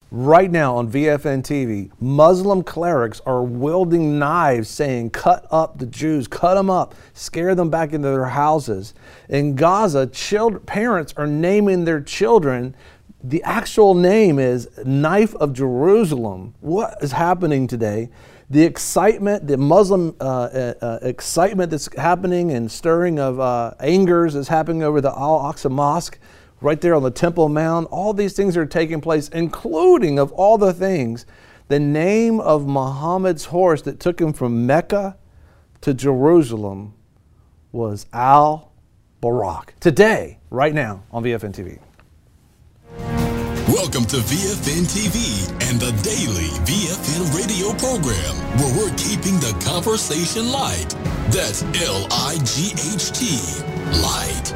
Right now on VFN TV, Muslim clerics are wielding knives saying, cut up the Jews, cut them up, scare them back into their houses. In Gaza, parents are naming their children. The actual name is Knife of Jerusalem. What is happening today? The excitement, the Muslim excitement that's happening and stirring of angers is happening over the Al-Aqsa Mosque, right there on the Temple Mount. All these things are taking place, including, of all the things, the name of Muhammad's horse that took him from Mecca to Jerusalem was Al-Buraq. Today, right now, on VFN TV. Welcome to VFN TV and the daily VFN radio program, where we're keeping the conversation light. That's L-I-G-H-T, light.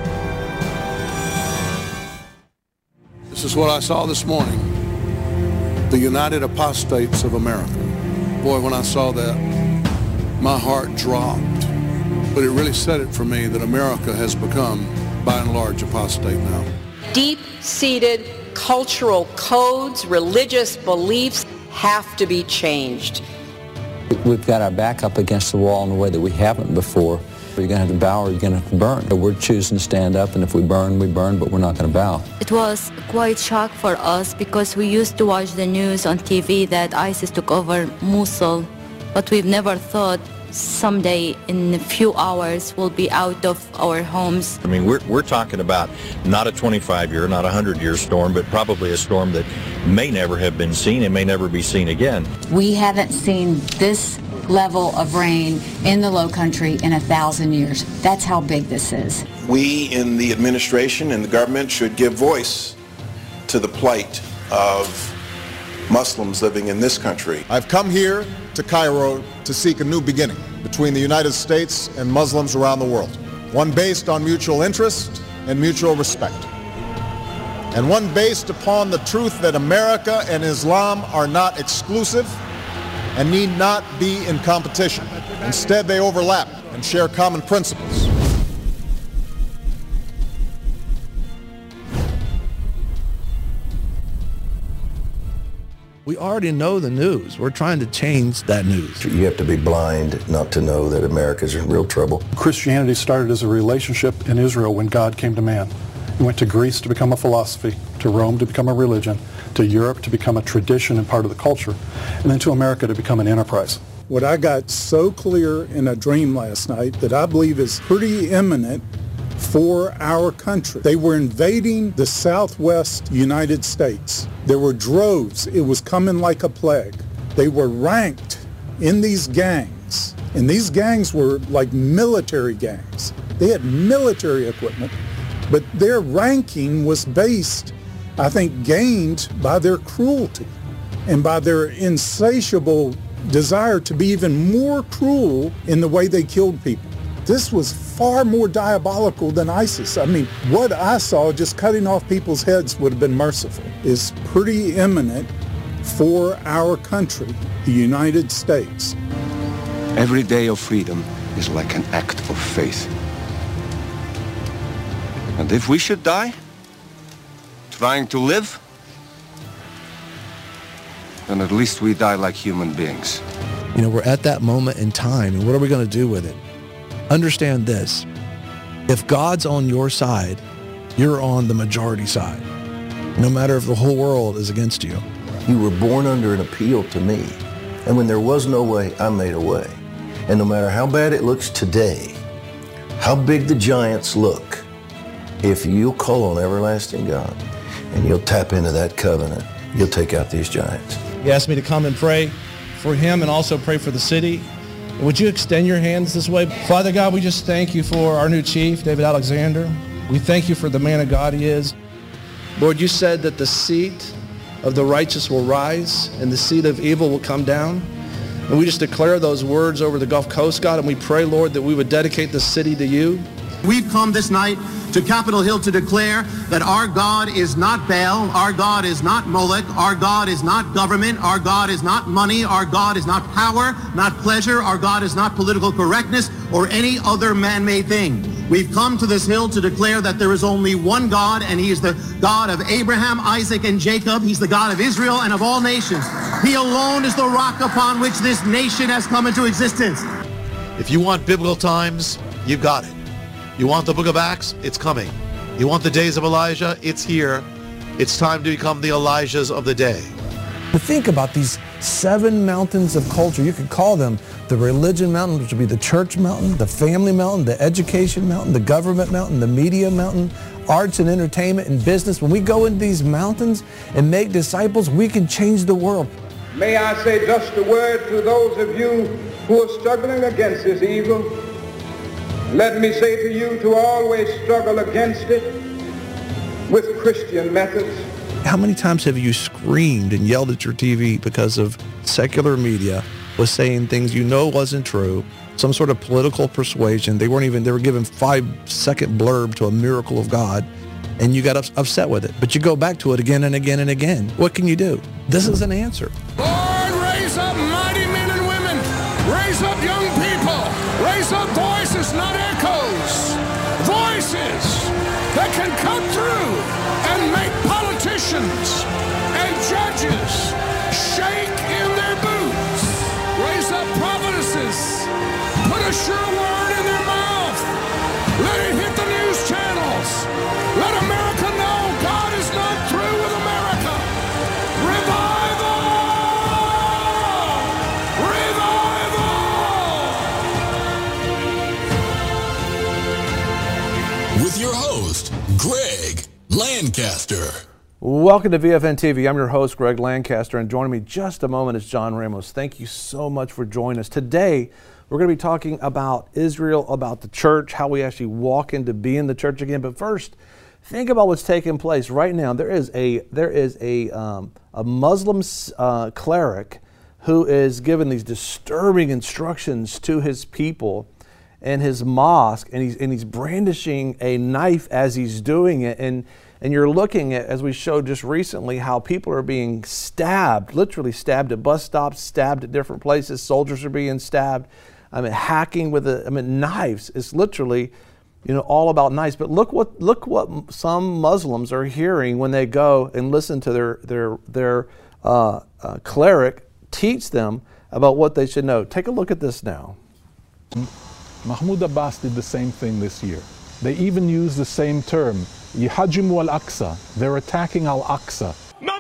This is what I saw this morning. The United Apostates of America. Boy, when I saw that, my heart dropped. But it really said it for me that America has become, by and large, apostate now. Deep-seated cultural codes, religious beliefs have to be changed. We've got our back up against the wall in a way that we haven't before. You're going to have to bow or you're going to have to burn. We're choosing to stand up, and if we burn, but we're not going to bow. It was quite shock for us because we used to watch the news on TV that ISIS took over Mosul, but we've never thought someday in a few hours we'll be out of our homes. I mean, we're talking about not a 25-year, not a 100-year storm, but probably a storm that may never have been seen and may never be seen again. We haven't seen this level of rain in the low country in 1,000 years. That's how big this is. We in the administration and the government should give voice to the plight of Muslims living in this country. I've come here to Cairo to seek a new beginning between the United States and Muslims around the world, one based on mutual interest and mutual respect, and one based upon the truth that America and Islam are not exclusive and need not be in competition. Instead, they overlap and share common principles. We already know the news. We're trying to change that news. You have to be blind not to know that America's in real trouble. Christianity started as a relationship in Israel when God came to man. He went to Greece to become a philosophy, to Rome to become a religion, to Europe to become a tradition and part of the culture, and then to America to become an enterprise. What I got so clear in a dream last night that I believe is pretty imminent for our country. They were invading the southwest United States. There were droves. It was coming like a plague. They were ranked in these gangs, and these gangs were like military gangs. They had military equipment, but their ranking was based, I think, gained by their cruelty and by their insatiable desire to be even more cruel in the way they killed people. This was far more diabolical than ISIS. I mean, what I saw, just cutting off people's heads would have been merciful, is pretty imminent for our country, the United States. Every day of freedom is like an act of faith. And if we should die trying to live, then at least we die like human beings. You know, we're at that moment in time, and what are we going to do with it? Understand this. If God's on your side, you're on the majority side, no matter if the whole world is against you. You were born under an appeal to me, and when there was no way, I made a way. And no matter how bad it looks today, how big the giants look, if you'll call on everlasting God and you'll tap into that covenant, you'll take out these giants. He asked me to come and pray for him and also pray for the city. Would you extend your hands this way? Father God, we just thank you for our new chief, David Alexander. We thank you for the man of God he is. Lord, you said that the seat of the righteous will rise and the seat of evil will come down. And we just declare those words over the Gulf Coast, God, and we pray, Lord, that we would dedicate the city to you. We've come this night to Capitol Hill to declare that our God is not Baal, our God is not Molech, our God is not government, our God is not money, our God is not power, not pleasure, our God is not political correctness or any other man-made thing. We've come to this hill to declare that there is only one God, and he is the God of Abraham, Isaac, and Jacob. He's the God of Israel and of all nations. He alone is the rock upon which this nation has come into existence. If you want biblical times, you've got it. You want the book of Acts? It's coming. You want the days of Elijah? It's here. It's time to become the Elijahs of the day. But think about these 7 mountains of culture. You could call them the religion mountain, which would be the church mountain, the family mountain, the education mountain, the government mountain, the media mountain, arts and entertainment and business. When we go into these mountains and make disciples, we can change the world. May I say just a word to those of you who are struggling against this evil. Let me say to you to always struggle against it with Christian methods. How many times have you screamed and yelled at your TV because of secular media was saying things you know wasn't true, some sort of political persuasion? They were given 5-second blurb to a miracle of God, and you got upset with it. But you go back to it again and again and again. What can you do? This is an answer. Lord, raise up mighty men and women. Raise up young people. Raise up voices, not echoes. Voices that can cut through and make politicians and judges shake in their boots. Raise up prophetesses. Put a sure word in their mouth. Let it hit the news channels. Let America know God is not through with America. Revival! Revival! With your host, Greg Lancaster. Welcome to VFN TV. I'm your host, Greg Lancaster, and joining me just a moment is John Ramos. Thank you so much for joining us. Today, we're going to be talking about Israel, about the church, how we actually walk into being the church again. But first, think about what's taking place right now. There is a Muslim cleric who is giving these disturbing instructions to his people in his mosque, and he's brandishing a knife as he's doing it. And you're looking at, as we showed just recently, how people are being stabbed, literally stabbed at bus stops, stabbed at different places. Soldiers are being stabbed. Hacking with knives. It's literally, all about knives. But look what some Muslims are hearing when they go and listen to their cleric teach them about what they should know. Take a look at this now. Mahmoud Abbas did the same thing this year. They even used the same term, Yahajjimu al-Aqsa. They're attacking al-Aqsa.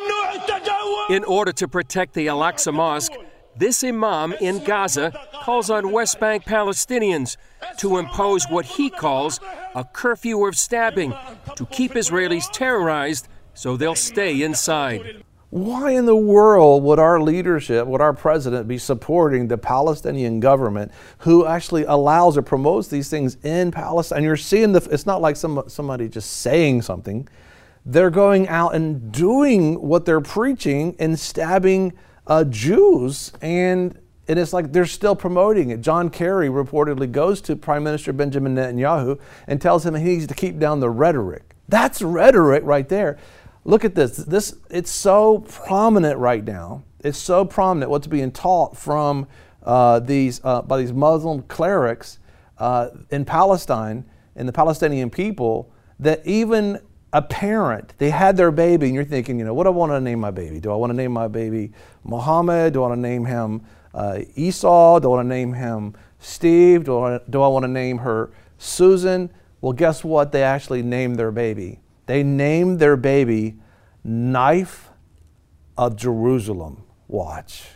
In order to protect the Al-Aqsa Mosque, this imam in Gaza calls on West Bank Palestinians to impose what he calls a curfew of stabbing to keep Israelis terrorized so they'll stay inside. Why in the world would our leadership, would our president be supporting the Palestinian government who actually allows or promotes these things in Palestine? You're seeing it's not like somebody just saying something. They're going out and doing what they're preaching and stabbing Jews, and it's like they're still promoting it. John Kerry reportedly goes to Prime Minister Benjamin Netanyahu and tells him he needs to keep down the rhetoric. That's rhetoric right there. Look at this. It's so prominent right now. It's so prominent what's being taught from by these Muslim clerics in Palestine and the Palestinian people, that even a parent, they had their baby, and you're thinking, what do I want to name my baby? Do I want to name my baby Muhammad? Do I want to name him Esau? Do I want to name him Steve? Do I want to name her Susan? Well, guess what? They actually named their baby. They named their baby Knife of Jerusalem. Watch.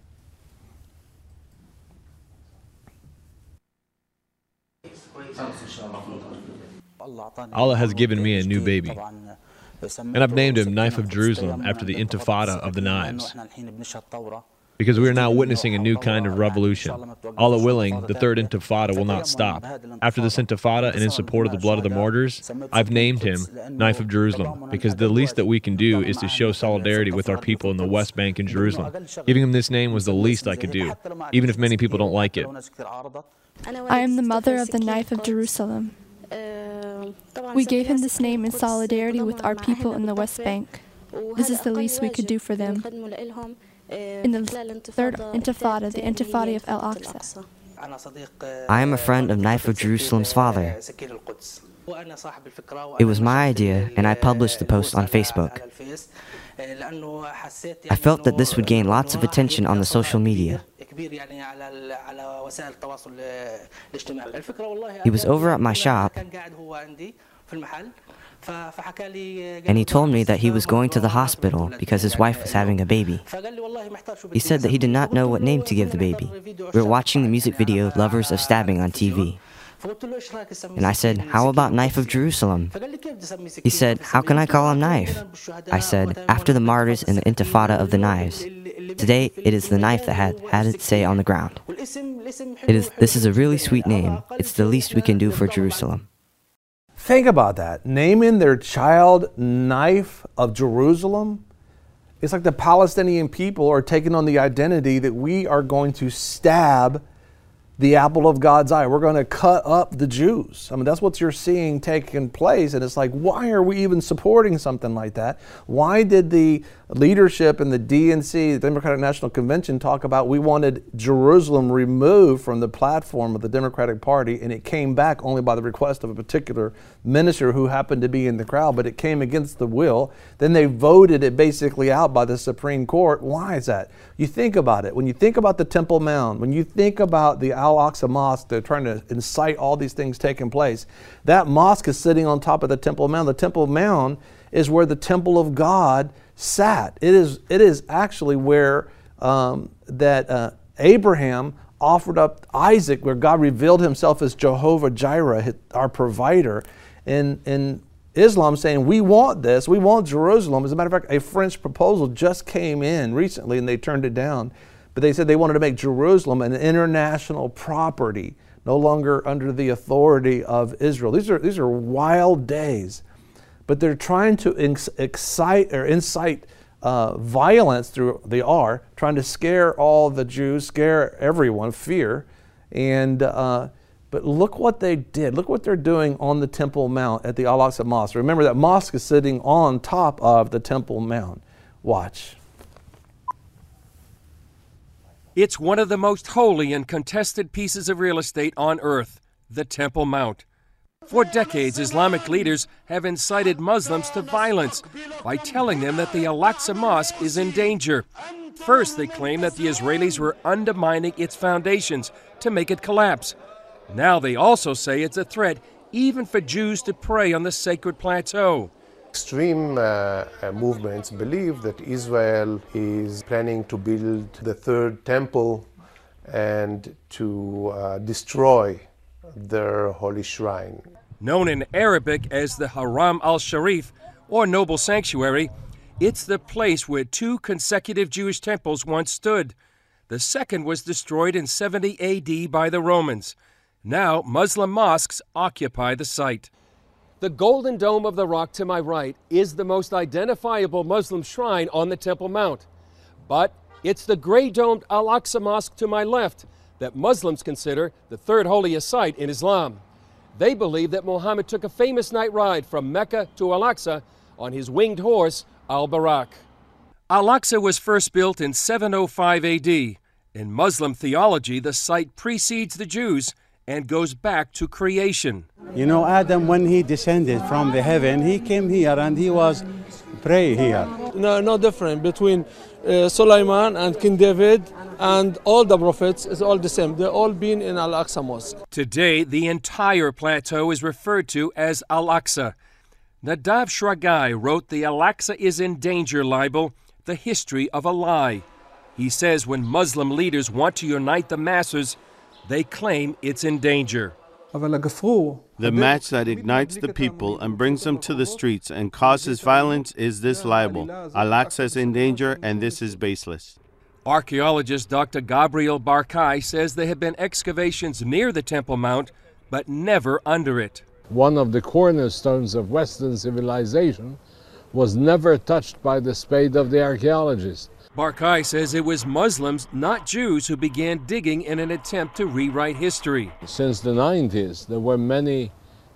Allah has given me a new baby, and I've named him Knife of Jerusalem after the Intifada of the knives, because we are now witnessing a new kind of revolution. Allah willing, the third Intifada will not stop. After this Intifada, and in support of the blood of the martyrs, I've named him Knife of Jerusalem, because the least that we can do is to show solidarity with our people in the West Bank and Jerusalem. Giving him this name was the least I could do, even if many people don't like it. I am the mother of the Knife of Jerusalem. We gave him this name in solidarity with our people in the West Bank. This is the least we could do for them. In the third Intifada, the Intifada of Al-Aqsa. I am a friend of Knife of Jerusalem's father. It was my idea, and I published the post on Facebook. I felt that this would gain lots of attention on the social media. He was over at my shop, and he told me that he was going to the hospital because his wife was having a baby. He said that he did not know what name to give the baby. We were watching the music video Lovers of Stabbing on TV. And I said, how about Knife of Jerusalem? He said, how can I call him Knife? I said, after the martyrs in the Intifada of the knives. Today, it is the knife that had its say on the ground. This is a really sweet name. It's the least we can do for Jerusalem. Think about that. Naming their child Knife of Jerusalem. It's like the Palestinian people are taking on the identity that we are going to stab the apple of God's eye. We're going to cut up the Jews. I mean, that's what you're seeing taking place. And it's like, why are we even supporting something like that? Why did the leadership in the DNC, the Democratic National Convention, talk about we wanted Jerusalem removed from the platform of the Democratic Party, and it came back only by the request of a particular minister who happened to be in the crowd, but it came against the will. Then they voted it basically out by the Supreme Court. Why is that? You think about it. When you think about the Temple Mount, when you think about the Al-Aqsa Mosque, they're trying to incite all these things taking place. That mosque is sitting on top of the Temple Mount. The Temple Mount is where the temple of God sat. It is actually where Abraham offered up Isaac, where God revealed himself as Jehovah Jireh, our provider. In Islam saying, we want this, we want Jerusalem. As a matter of fact, a French proposal just came in recently and they turned it down. But they said they wanted to make Jerusalem an international property, no longer under the authority of Israel. These are wild days. But they're trying to incite violence through the R, trying to scare all the Jews, scare everyone, fear. But look what they did. Look what they're doing on the Temple Mount at the Al-Aqsa Mosque. Remember, that mosque is sitting on top of the Temple Mount. Watch. It's one of the most holy and contested pieces of real estate on earth, the Temple Mount. For decades, Islamic leaders have incited Muslims to violence by telling them that the Al-Aqsa Mosque is in danger. First, they claim that the Israelis were undermining its foundations to make it collapse. Now they also say it's a threat even for Jews to pray on the sacred plateau. Extreme movements believe that Israel is planning to build the third temple and to destroy their holy shrine. Known in Arabic as the Haram al-Sharif, or Noble Sanctuary, it's the place where two consecutive Jewish temples once stood. The second was destroyed in 70 AD by the Romans. Now, Muslim mosques occupy the site. The Golden Dome of the Rock to my right is the most identifiable Muslim shrine on the Temple Mount. But it's the gray-domed Al-Aqsa Mosque to my left that Muslims consider the third holiest site in Islam. They believe that Muhammad took a famous night ride from Mecca to Al-Aqsa on his winged horse, Al-Barak. Al-Aqsa was first built in 705 AD. In Muslim theology, the site precedes the Jews and goes back to creation. You know, Adam, when he descended from the heaven, he came here and he was pray here. No different between Sulaiman and King David and all the prophets. It's all the same. They've all been in Al-Aqsa Mosque. Today, the entire plateau is referred to as Al-Aqsa. Nadav Shragai wrote the Al-Aqsa is in danger libel, The History of a Lie. He says when Muslim leaders want to unite the masses, they claim it's in danger. The match that ignites the people and brings them to the streets and causes violence is this libel. Al-Aqsa is in danger, and this is baseless. Archaeologist Dr. Gabriel Barkai says there have been excavations near the Temple Mount, but never under it. One of the cornerstones of Western civilization was never touched by the spade of the archaeologist. Barkai says it was Muslims, not Jews, who began digging in an attempt to rewrite history. Since the 90s, there were many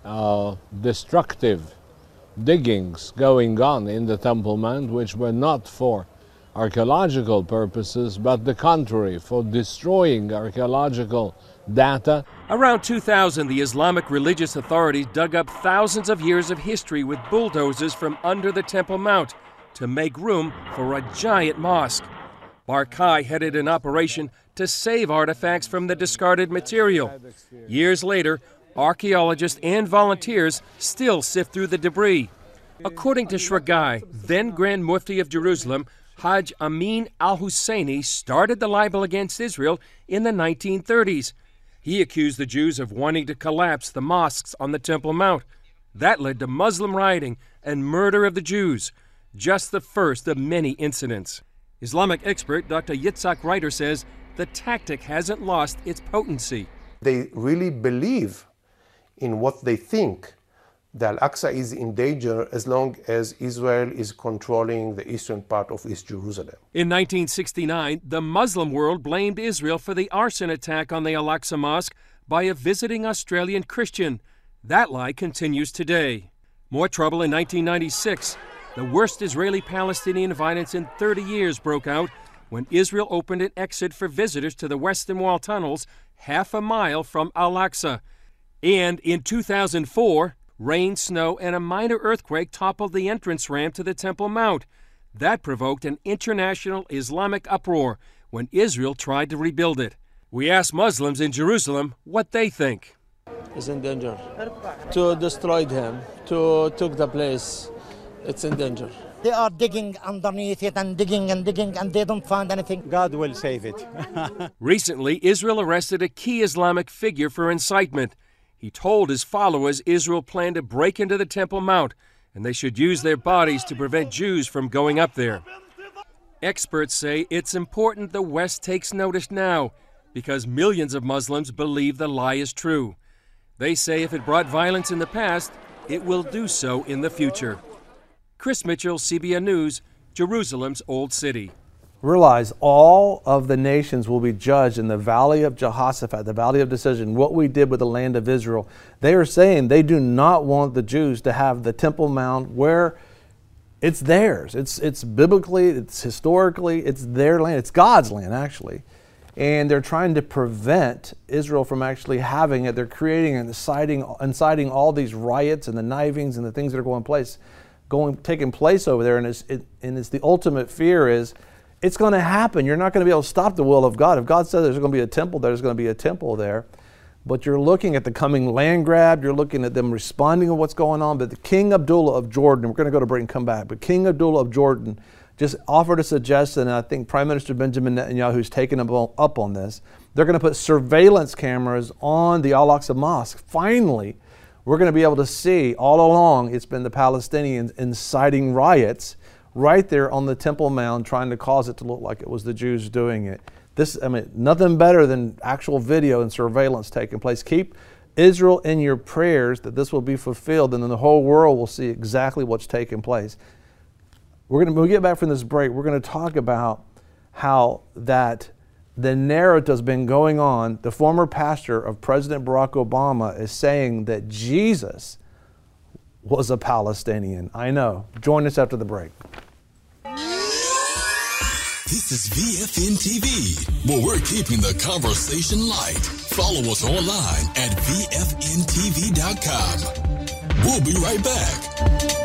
destructive diggings going on in the Temple Mount, which were not for archaeological purposes, but the contrary, for destroying archaeological data. Around 2000, the Islamic religious authorities dug up thousands of years of history with bulldozers from under the Temple Mount to make room for a giant mosque. Barkai headed an operation to save artifacts from the discarded material. Years later, archaeologists and volunteers still sift through the debris. According to Shragai, then Grand Mufti of Jerusalem, Hajj Amin al-Husseini started the libel against Israel in the 1930s. He accused the Jews of wanting to collapse the mosques on the Temple Mount. That led to Muslim rioting and murder of the Jews, just the first of many incidents. Islamic expert Dr. Yitzhak Reiter says the tactic hasn't lost its potency. They really believe in what they think. The Al-Aqsa is in danger as long as Israel is controlling the eastern part of East Jerusalem. In 1969, the Muslim world blamed Israel for the arson attack on the Al-Aqsa Mosque by a visiting Australian Christian. That lie continues today. More trouble in 1996. The worst Israeli-Palestinian violence in 30 years broke out when Israel opened an exit for visitors to the Western Wall tunnels half a mile from Al-Aqsa. And in 2004, rain, snow, and a minor earthquake toppled the entrance ramp to the Temple Mount. That provoked an international Islamic uproar when Israel tried to rebuild it. We asked Muslims in Jerusalem what they think. It's in danger. To destroy him, to took the place, it's in danger. They are digging underneath it and digging and digging, and they don't find anything. God will save it. Recently, Israel arrested a key Islamic figure for incitement. He told his followers Israel planned to break into the Temple Mount, and they should use their bodies to prevent Jews from going up there. Experts say it's important the West takes notice now, because millions of Muslims believe the lie is true. They say if it brought violence in the past, it will do so in the future. Chris Mitchell, CBN News, Jerusalem's Old City. Realize all of the nations will be judged in the valley of Jehoshaphat, the valley of decision, what we did with the land of Israel. They are saying they do not want the Jews to have the Temple Mount where it's theirs. It's biblically, it's historically, it's their land. It's God's land, actually. And they're trying to prevent Israel from actually having it. They're creating and inciting all these riots and the knifings and the things that are taking place over there. And it's the ultimate fear is, it's going to happen. You're not going to be able to stop the will of God. If God says there's going to be a temple, there's going to be a temple there. But you're looking at the coming land grab. You're looking at them responding to what's going on. But the King Abdullah of Jordan, we're going to go to break and come back, but King Abdullah of Jordan just offered a suggestion, and I think Prime Minister Benjamin Netanyahu is taking up on this. They're going to put surveillance cameras on the Al-Aqsa Mosque. Finally, we're going to be able to see all along it's been the Palestinians inciting riots right there on the Temple Mount, trying to cause it to look like it was the Jews doing it. Nothing better than actual video and surveillance taking place. Keep Israel in your prayers that this will be fulfilled, and then the whole world will see exactly what's taking place. When we get back from this break, we're going to talk about how that the narrative's been going on. The former pastor of President Barack Obama is saying that Jesus was a Palestinian. I know. Join us after the break. This is VFN TV, where we're keeping the conversation light. Follow us online at VFNTV.com. We'll be right back.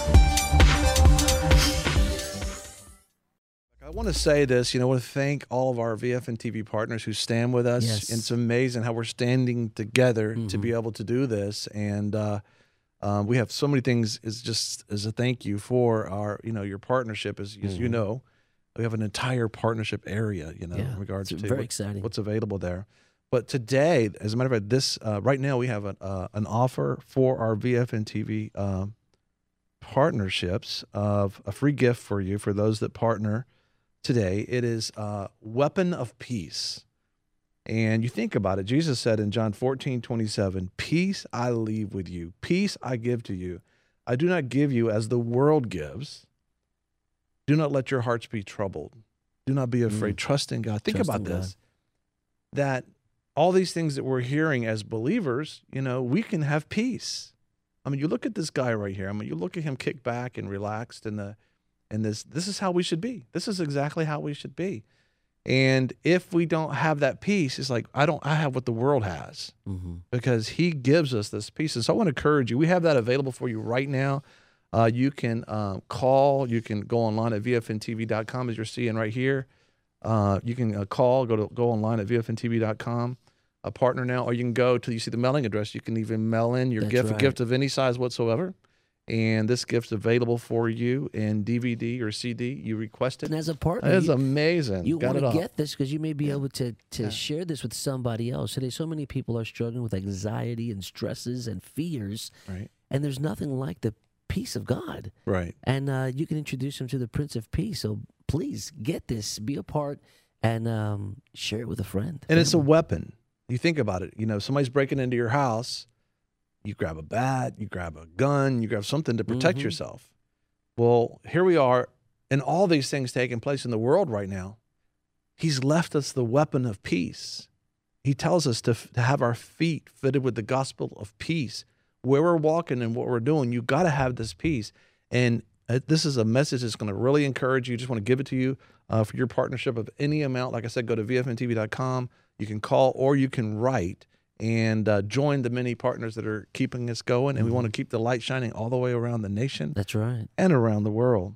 I want to say this, I want to thank all of our VFN TV partners who stand with us. Yes. And it's amazing how we're standing together to be able to do this. And we have so many things as a thank you for our, your partnership. As you know, we have an entire partnership area, in regards to very exciting. What's available there. But today, as a matter of fact, right now we have an offer for our VFN TV partnerships of a free gift for you for those that partner today. It is Weapon of Peace. And you think about it, Jesus said in John 14:27, peace I leave with you, peace I give to you. I do not give you as the world gives. Do not let your hearts be troubled. Do not be afraid. Trust in God. Think about this, that all these things that we're hearing as believers, we can have peace. I mean, you look at this guy right here. I mean, you look at him kick back and relaxed, and this is how we should be. This is exactly how we should be. And if we don't have that peace, it's like I have what the world has, because he gives us this peace. And so I want to encourage you. We have that available for you right now. You can call. You can go online at vfntv.com, as you're seeing right here. You can call. Go online at vfntv.com. A partner now, or you can go to, you see the mailing address. You can even mail in your gift, a gift of any size whatsoever. And this gift's available for you in DVD or CD. You request it. And as a partner, it's amazing. You want to get this because you may be able to share this with somebody else. Today, so many people are struggling with anxiety and stresses and fears. Right. And there's nothing like the peace of God. Right. And you can introduce them to the Prince of Peace. So please get this, be a part, and share it with a friend. And it's a weapon. You think about it. Somebody's breaking into your house. You grab a bat, you grab a gun, you grab something to protect yourself. Well, here we are, and all these things taking place in the world right now. He's left us the weapon of peace. He tells us to have our feet fitted with the gospel of peace. Where we're walking and what we're doing, you got to have this peace. And this is a message that's going to really encourage you. Just want to give it to you for your partnership of any amount. Like I said, go to vfntv.com. You can call or you can write and join the many partners that are keeping us going. And we want to keep the light shining all the way around the nation. That's right. And around the world.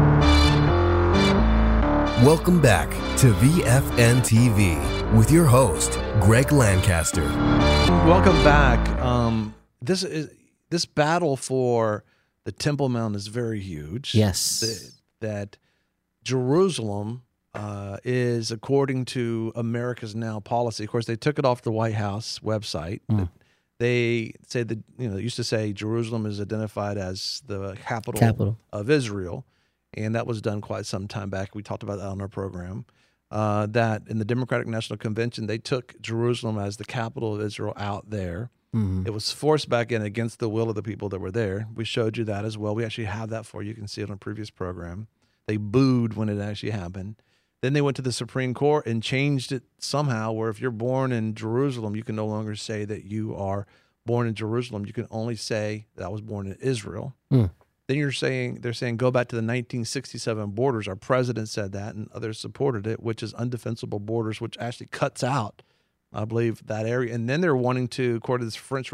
Welcome back to VFN TV with your host, Greg Lancaster. Welcome back. This battle for the Temple Mount is very huge. Yes. That Jerusalem is, according to America's Now policy, of course, they took it off the White House website. They say that, they used to say Jerusalem is identified as the capital of Israel, and that was done quite some time back. We talked about that on our program. That in the Democratic National Convention, they took Jerusalem as the capital of Israel out there. It was forced back in against the will of the people that were there. We showed you that as well. We actually have that for you. You can see it on a previous program. They booed when it actually happened. Then they went to the Supreme Court and changed it somehow, where if you're born in Jerusalem, you can no longer say that you are born in Jerusalem. You can only say that I was born in Israel. Then they're saying go back to the 1967 borders. Our president said that, and others supported it, which is undefensible borders, which actually cuts out, I believe, that area. And then they're wanting to, according to this French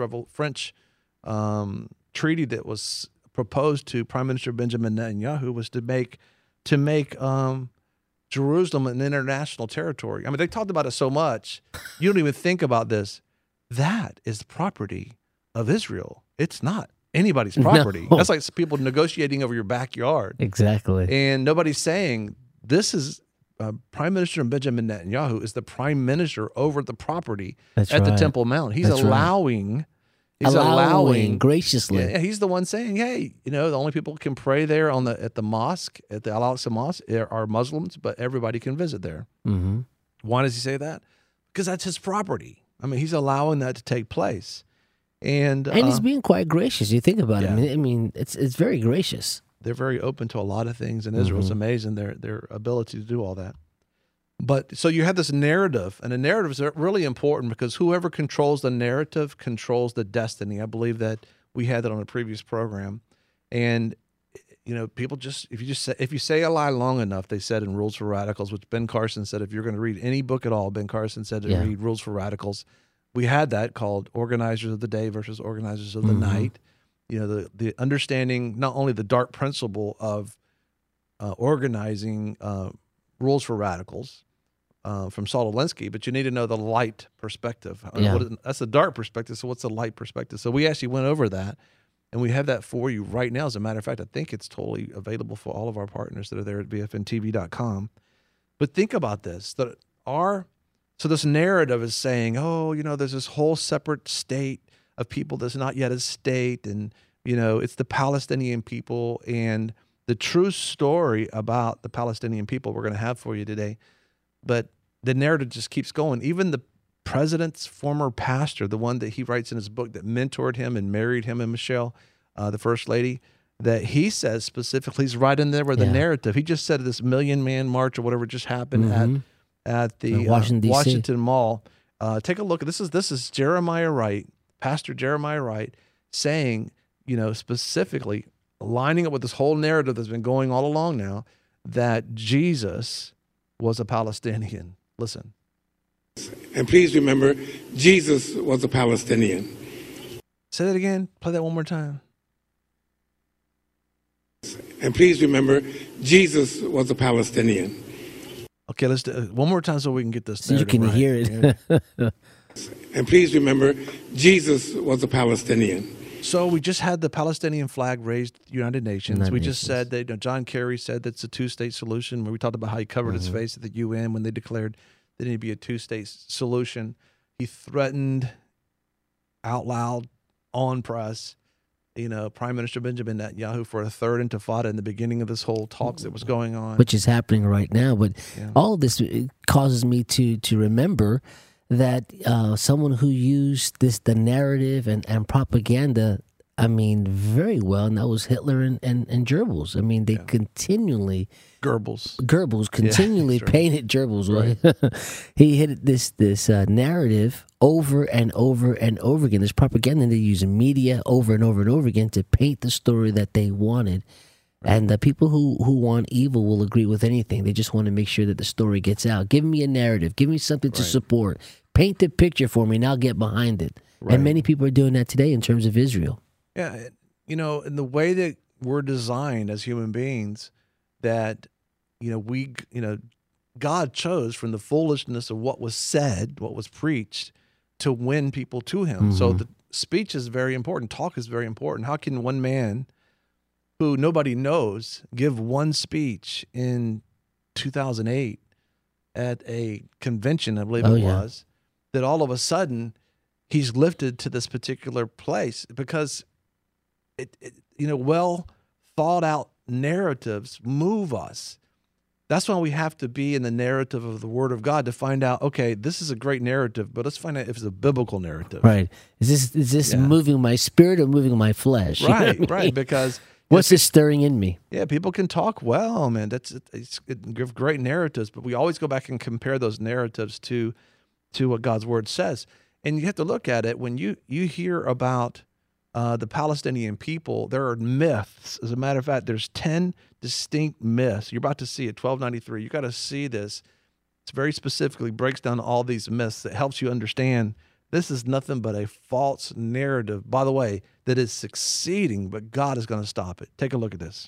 treaty that was proposed to Prime Minister Benjamin Netanyahu, was to make Jerusalem an international territory. I mean, they talked about it so much, you don't even think about this. That is the property of Israel. It's not anybody's property. No. That's like people negotiating over your backyard. Exactly. And nobody's saying this is Prime Minister Benjamin Netanyahu is the prime minister over the property the Temple Mount. He's allowing graciously. Yeah, he's the one saying, hey, the only people who can pray there at the mosque, at the Al-Aqsa Mosque, are Muslims, but everybody can visit there. Why does he say that? Because that's his property. I mean, he's allowing that to take place. And he's being quite gracious. You think about it. I mean, it's very gracious. They're very open to a lot of things in Israel. It's amazing their ability to do all that. But so you have this narrative, and the narrative is really important because whoever controls the narrative controls the destiny. I believe that we had that on a previous program. And people if you say a lie long enough, they said in Rules for Radicals, which Ben Carson said, if you're going to read any book at all, Ben Carson said to read Rules for Radicals. We had that called Organizers of the Day versus Organizers of the Night. The understanding not only the dark principle of organizing Rules for Radicals from Saul Alinsky, but you need to know the light perspective. That's the dark perspective, so what's the light perspective? So we actually went over that, and we have that for you right now. As a matter of fact, I think it's totally available for all of our partners that are there at bfntv.com. But think about this, so this narrative is saying, there's this whole separate state of people that's not yet a state, and, it's the Palestinian people, and the true story about the Palestinian people we're going to have for you today. But the narrative just keeps going. Even the president's former pastor, the one that he writes in his book that mentored him and married him and Michelle, the first lady, that he says specifically, he's right in there with the narrative. He just said this 1 Million Man March or whatever just happened at the Washington Mall. Take a look. This is Jeremiah Wright, Pastor Jeremiah Wright, saying, specifically lining up with this whole narrative that's been going all along now, that Jesus was a Palestinian. Listen. And please remember, Jesus was a Palestinian. Say that again. Play that one more time. And please remember, Jesus was a Palestinian. Okay, let's do it one more time so we can get this. So you can hear it. And please remember, Jesus was a Palestinian. So we just had the Palestinian flag raised at the United Nations. We just said that John Kerry said that's a two-state solution. Where we talked about how he covered his face at the UN when they declared there needed to be a two-state solution. He threatened out loud on press, Prime Minister Benjamin Netanyahu for a third intifada in the beginning of this whole talks that was going on, which is happening right now. But all of this causes me to remember that someone who used the narrative and propaganda, very well, and that was Hitler and Goebbels. They continually Goebbels continually painted Goebbels. Right? He hit this narrative over and over and over again. This propaganda, they use media over and over and over again to paint the story that they wanted. And the people who want evil will agree with anything. They just want to make sure that the story gets out. Give me a narrative. Give me something to support. Paint the picture for me, and I'll get behind it. And many people are doing that today in terms of Israel. Yeah, in the way that we're designed as human beings, that God chose from the foolishness of what was said, what was preached, to win people to Him. So the speech is very important. Talk is very important. How can one man who nobody knows give one speech in 2008 at a convention, I believe it was, that all of a sudden he's lifted to this particular place because well thought out narratives move us. That's why we have to be in the narrative of the Word of God to find out, okay, this is a great narrative, but let's find out if it's a biblical narrative. Right. Is this moving my spirit or moving my flesh? Right, because what's it stirring in me? Yeah, people can talk well, man. Give great narratives, but we always go back and compare those narratives to what God's Word says. And you have to look at it when you hear about the Palestinian people. There are myths. As a matter of fact, there's 10 distinct myths. You're about to see it, 1293. You got to see this. It's very specifically breaks down all these myths that helps you understand this is nothing but a false narrative, by the way, that is succeeding, but God is going to stop it. Take a look at this.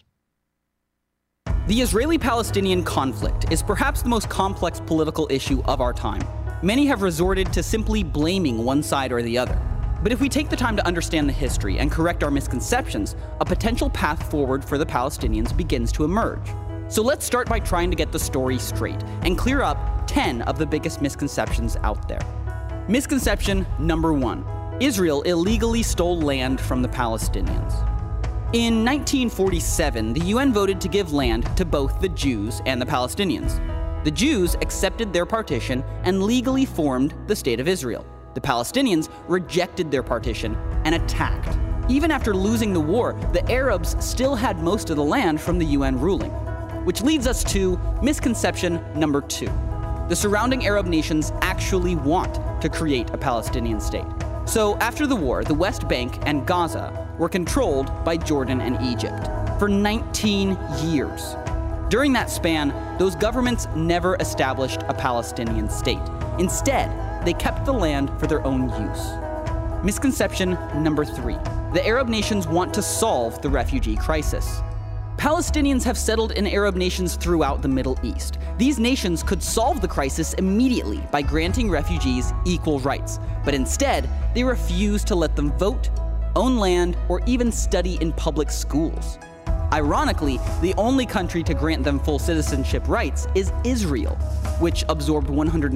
The Israeli-Palestinian conflict is perhaps the most complex political issue of our time. Many have resorted to simply blaming one side or the other. But if we take the time to understand the history and correct our misconceptions, a potential path forward for the Palestinians begins to emerge. So let's start by trying to get the story straight and clear up 10 of the biggest misconceptions out there. Misconception number 1. Israel illegally stole land from the Palestinians. In 1947, the UN voted to give land to both the Jews and the Palestinians. The Jews accepted their partition and legally formed the State of Israel. The Palestinians rejected their partition and attacked. Even after losing the war, the Arabs still had most of the land from the UN ruling. Which leads us to misconception number 2. The surrounding Arab nations actually want to create a Palestinian state. So after the war, the West Bank and Gaza were controlled by Jordan and Egypt for 19 years. During that span, those governments never established a Palestinian state. Instead, they kept the land for their own use. Misconception number 3. The Arab nations want to solve the refugee crisis. Palestinians have settled in Arab nations throughout the Middle East. These nations could solve the crisis immediately by granting refugees equal rights, but instead, they refuse to let them vote, own land, or even study in public schools. Ironically, the only country to grant them full citizenship rights is Israel, which absorbed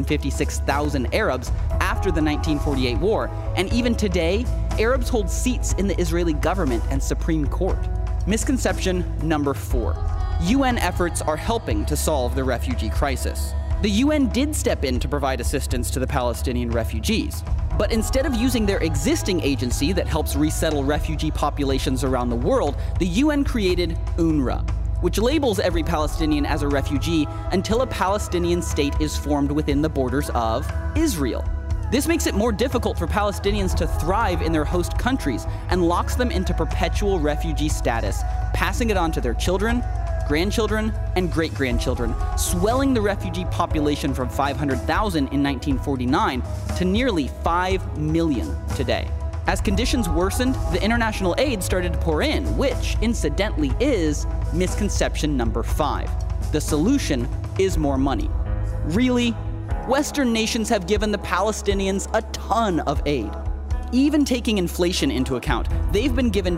156,000 Arabs after the 1948 war, and even today, Arabs hold seats in the Israeli government and Supreme Court. Misconception number 4. UN efforts are helping to solve the refugee crisis. The UN did step in to provide assistance to the Palestinian refugees, but instead of using their existing agency that helps resettle refugee populations around the world, the UN created UNRWA, which labels every Palestinian as a refugee until a Palestinian state is formed within the borders of Israel. This makes it more difficult for Palestinians to thrive in their host countries and locks them into perpetual refugee status, passing it on to their children, grandchildren, and great-grandchildren, swelling the refugee population from 500,000 in 1949 to nearly 5 million today. As conditions worsened, the international aid started to pour in, which, incidentally, is misconception number 5. The solution is more money. Really? Western nations have given the Palestinians a ton of aid. Even taking inflation into account, they've been given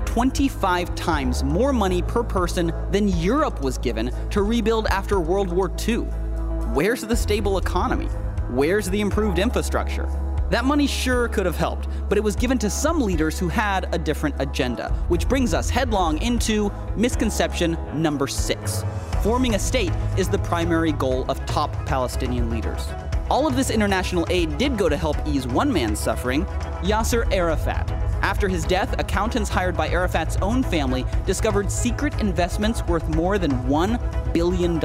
25 times more money per person than Europe was given to rebuild after World War II. Where's the stable economy? Where's the improved infrastructure? That money sure could have helped, but it was given to some leaders who had a different agenda, which brings us headlong into misconception number 6. Forming a state is the primary goal of top Palestinian leaders. All of this international aid did go to help ease one man's suffering, Yasser Arafat. After his death, accountants hired by Arafat's own family discovered secret investments worth more than $1 billion.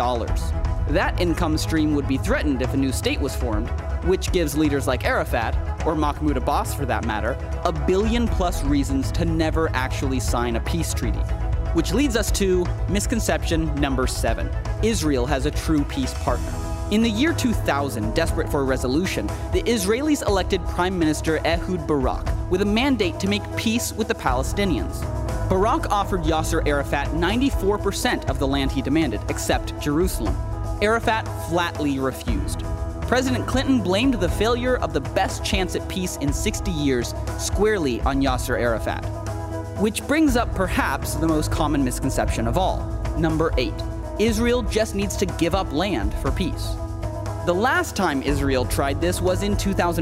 That income stream would be threatened if a new state was formed, which gives leaders like Arafat, or Mahmoud Abbas for that matter, a billion-plus reasons to never actually sign a peace treaty. Which leads us to misconception number 7. Israel has a true peace partner. In the year 2000, desperate for a resolution, the Israelis elected Prime Minister Ehud Barak with a mandate to make peace with the Palestinians. Barak offered Yasser Arafat 94% of the land he demanded, except Jerusalem. Arafat flatly refused. President Clinton blamed the failure of the best chance at peace in 60 years squarely on Yasser Arafat. Which brings up perhaps the most common misconception of all. Number 8. Israel just needs to give up land for peace. The last time Israel tried this was in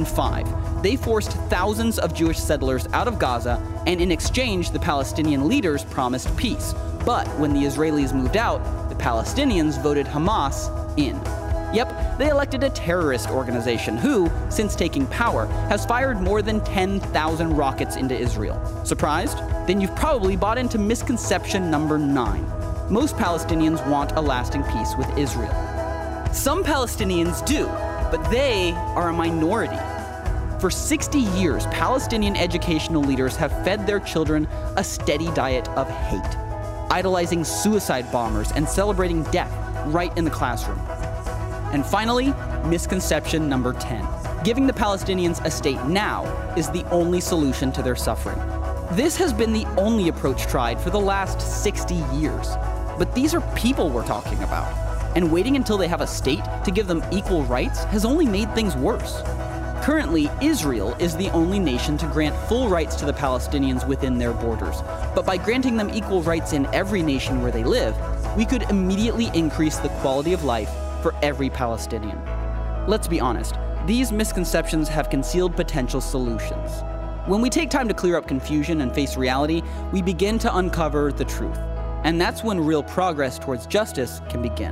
2005. They forced thousands of Jewish settlers out of Gaza, and in exchange, the Palestinian leaders promised peace. But when the Israelis moved out, the Palestinians voted Hamas in. Yep, they elected a terrorist organization who, since taking power, has fired more than 10,000 rockets into Israel. Surprised? Then you've probably bought into misconception number 9. Most Palestinians want a lasting peace with Israel. Some Palestinians do, but they are a minority. For 60 years, Palestinian educational leaders have fed their children a steady diet of hate, idolizing suicide bombers and celebrating death right in the classroom. And finally, misconception number 10. Giving the Palestinians a state now is the only solution to their suffering. This has been the only approach tried for the last 60 years. But these are people we're talking about. And waiting until they have a state to give them equal rights has only made things worse. Currently, Israel is the only nation to grant full rights to the Palestinians within their borders. But by granting them equal rights in every nation where they live, we could immediately increase the quality of life for every Palestinian. Let's be honest, these misconceptions have concealed potential solutions. When we take time to clear up confusion and face reality, we begin to uncover the truth. And that's when real progress towards justice can begin.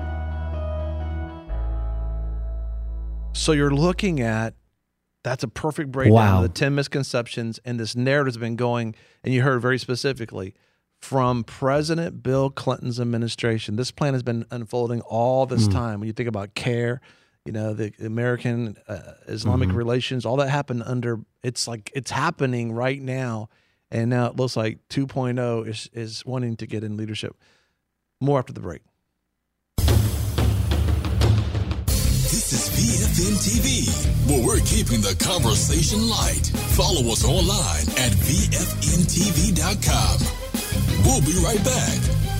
So you're looking at, that's a perfect breakdown of the 10 misconceptions, and this narrative has been going, and you heard very specifically, from President Bill Clinton's administration. This plan has been unfolding all this time. When you think about CARE, you know, the American Islamic relations, all that happened under, it's like it's happening right now. And now it looks like 2.0 is wanting to get in leadership. More after the break. This is VFN TV, where we're keeping the conversation light. Follow us online at VFNTV.com. We'll be right back.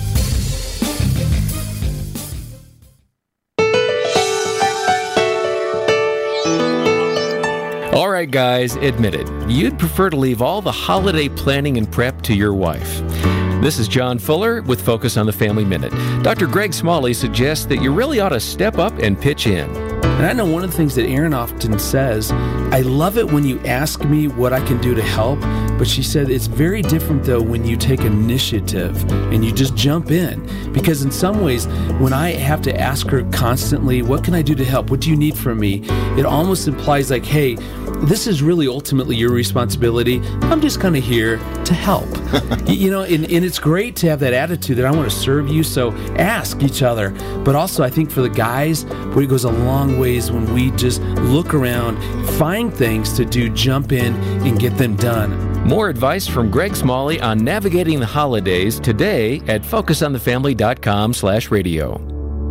All right, guys, admit it. You'd prefer to leave all the holiday planning and prep to your wife. This is John Fuller with Focus on the Family Minute. Dr. Greg Smalley suggests that you really ought to step up and pitch in. And I know one of the things that Erin often says, I love it when you ask me what I can do to help, but she said it's very different though when you take initiative and you just jump in. Because in some ways, when I have to ask her constantly, what can I do to help? What do you need from me? It almost implies like, hey, this is really ultimately your responsibility. I'm just kind of here to help. You know, and it's great to have that attitude that I want to serve you, so ask each other. But also, I think for the guys, it goes a long ways when we just look around, find things to do, jump in, and get them done. More advice from Greg Smalley on navigating the holidays today at focusonthefamily.com/radio.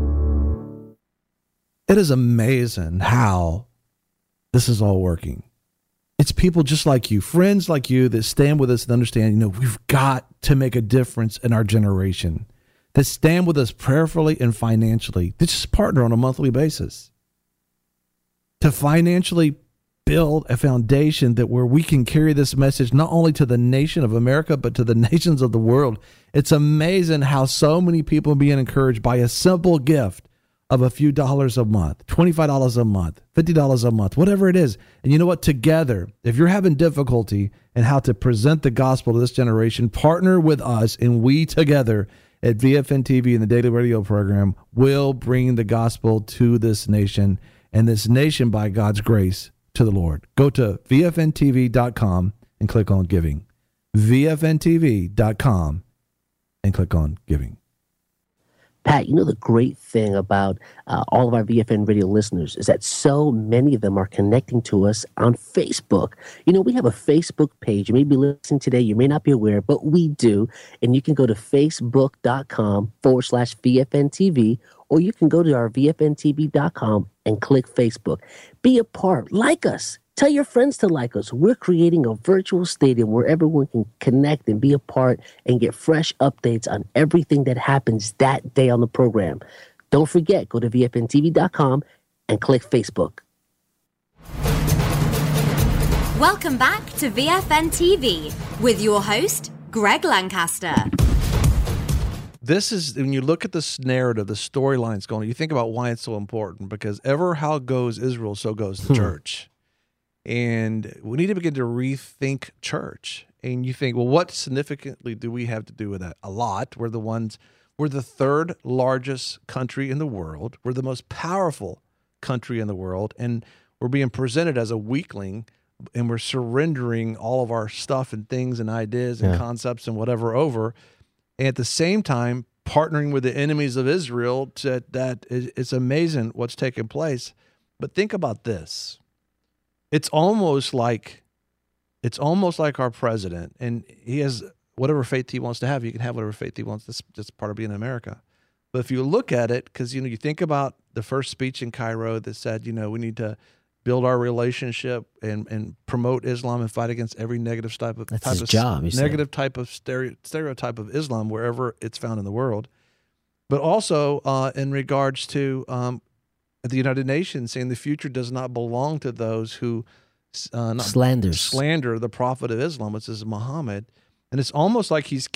It is amazing how this is all working. It's people just like you, friends like you, that stand with us and understand, we've got to make a difference in our generation, that stand with us prayerfully and financially, that just partner on a monthly basis to financially build a foundation that where we can carry this message not only to the nation of America, but to the nations of the world. It's amazing how so many people are being encouraged by a simple gift of a few dollars a month, $25 a month, $50 a month, whatever it is. And you know what? Together, if you're having difficulty in how to present the gospel to this generation, partner with us, and we together at VFN TV and the Daily Radio program will bring the gospel to this nation, and this nation, by God's grace, to the Lord. Go to VFNTV.com and click on giving. VFNTV.com and click on giving. Pat, the great thing about all of our VFN radio listeners is that so many of them are connecting to us on Facebook. We have a Facebook page. You may be listening today. You may not be aware, but we do. And you can go to facebook.com/VFNTV, or you can go to our VFNTV.com and click Facebook. Be a part. Like us. Tell your friends to like us. We're creating a virtual stadium where everyone can connect and be a part and get fresh updates on everything that happens that day on the program. Don't forget, go to VFNTV.com and click Facebook. Welcome back to VFN TV with your host, Greg Lancaster. This is, when you look at this narrative, the storylines going, you think about why it's so important, because ever how goes Israel, so goes the church. And we need to begin to rethink church. And you think, well, what significantly do we have to do with that? A lot. We're the third largest country in the world. We're the most powerful country in the world. And we're being presented as a weakling, and we're surrendering all of our stuff and things and ideas and concepts and whatever over. And at the same time, partnering with the enemies of Israel, it's amazing what's taking place. But think about this. It's almost like our president, and he has whatever faith he wants to have. He can have whatever faith he wants. That's just part of being in America. But if you look at it, because you think about the first speech in Cairo that said, we need to build our relationship and promote Islam and fight against every negative type of stereotype of Islam wherever it's found in the world. But also in regards to the United Nations, saying the future does not belong to those who slander the prophet of Islam, which is Muhammad. And it's almost like he's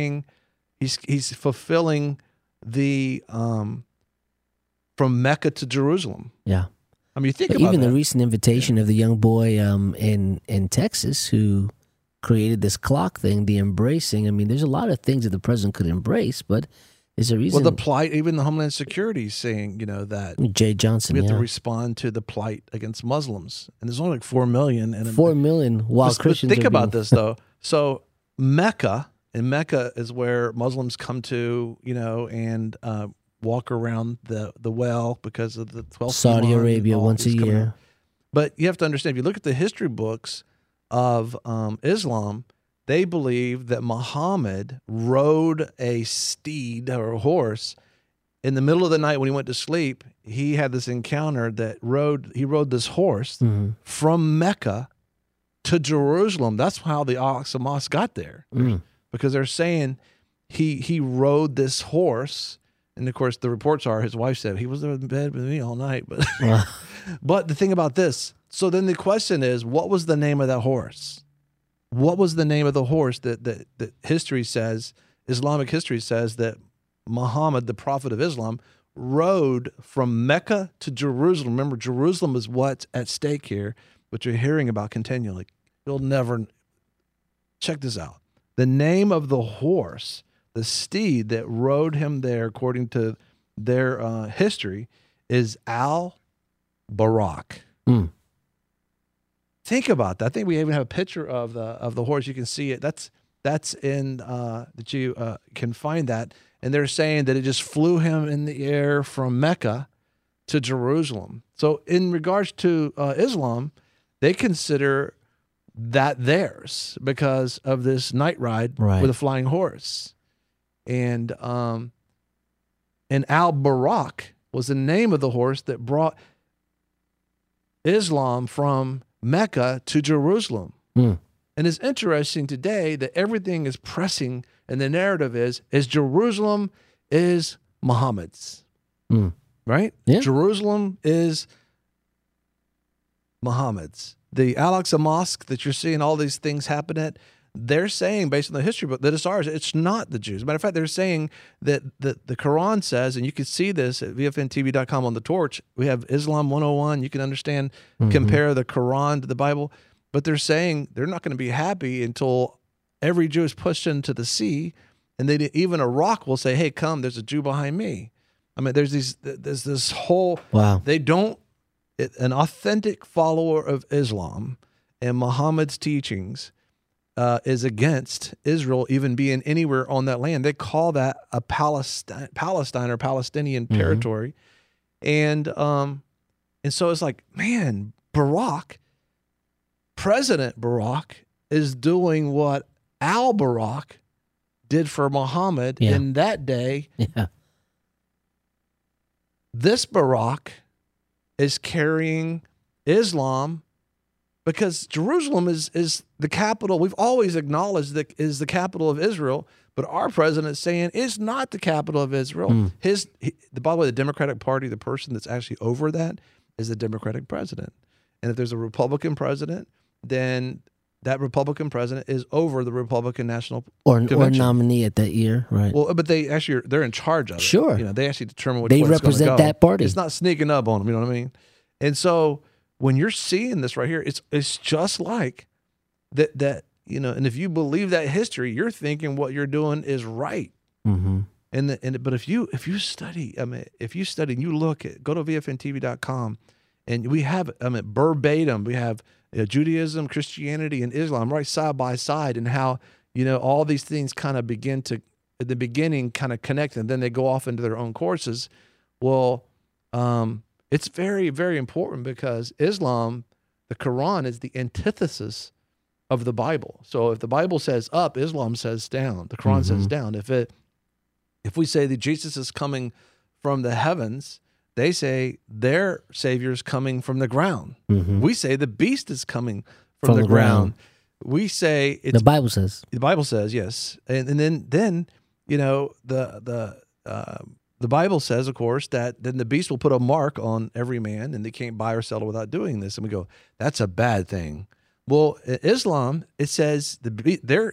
fulfilling the from Mecca to Jerusalem. Yeah. I mean, you think about even the recent invitation of the young boy in Texas who created this clock thing, the embracing. I mean, there's a lot of things that the president could embrace, but is a reason. Well, the plight, even the Homeland Security is saying, that Jay Johnson, we have to respond to the plight against Muslims, and there's only like 4 million. And 4 million, while Christians. Think about this though. So Mecca is where Muslims come to, and walk around the well because of the 12th Saudi Arabia once a year. But you have to understand, if you look at the history books of Islam, they believe that Muhammad rode a steed or a horse in the middle of the night when he went to sleep. He had this encounter that he rode this horse from Mecca to Jerusalem. That's how the Al-Aqsa Mosque got there, because they're saying he rode this horse. And of course, the reports are his wife said he was in bed with me all night. But but the thing about this, so then the question is, what was the name of that horse? What was the name of the horse that history says, Islamic history says, that Muhammad, the prophet of Islam, rode from Mecca to Jerusalem? Remember, Jerusalem is what's at stake here, which you're hearing about continually. You'll never... Check this out. The name of the horse, the steed that rode him there, according to their history, is Al-Barak. think about that. I think we even have a picture of the horse. You can see it. That's in that you can find that. And they're saying that it just flew him in the air from Mecca to Jerusalem. So in regards to Islam, they consider that theirs because of this night ride with a flying horse. And Al-Barak was the name of the horse that brought Islam from Mecca to Jerusalem. And it's interesting today that everything is pressing, and the narrative is Jerusalem is Muhammad's. Right? Yeah. Jerusalem is Muhammad's. The Al-Aqsa Mosque that you're seeing all these things happen at, they're saying, based on the history book, that it's ours. It's not the Jews. Matter of fact, they're saying that the Quran says, and you can see this at VFNTV.com on the torch, we have Islam 101. You can understand, compare the Quran to the Bible. But they're saying they're not going to be happy until every Jew is pushed into the sea, and even a rock will say, hey, come, there's a Jew behind me. I mean, there's this whole, they don't, an authentic follower of Islam and Muhammad's teachings is against Israel even being anywhere on that land. They call that a Palestine or Palestinian territory. And so it's like, man, President Barack is doing what Al-Barak did for Muhammad in that day. Yeah. This Barak is carrying Islam because Jerusalem is the capital. We've always acknowledged that is the capital of Israel, but our president is saying it's not the capital of Israel. By the way, the Democratic Party, the person that's actually over that is the Democratic president. And if there's a Republican president, then that Republican president is over the Republican National Convention. Or nominee at that year, right? Well, but they're in charge of it. Sure. You know, they actually determine which they way it's gonna represent go. that party. It's not sneaking up on them, you know what I mean? And so when you're seeing this right here, it's just like that you know, and if you believe that history, you're thinking what you're doing is right. But if you study, if you study and you look at, go to VFNTV.com, and we have verbatim, we have Judaism, Christianity, and Islam right side by side, and how, you know, all these things kind of begin to, at the beginning, kind of connect, and then they go off into their own courses. Well, it's very, very important because Islam, the Quran, is the antithesis of the Bible. So if the Bible says up, Islam says down. The Quran says down. If we say that Jesus is coming from the heavens, they say their Savior is coming from the ground. We say the beast is coming from the ground. We say it's, the Bible says. The Bible says, yes. And then you know, the Bible says, of course, that then the beast will put a mark on every man, and they can't buy or sell without doing this. And we go, that's a bad thing. Well, in Islam, it says their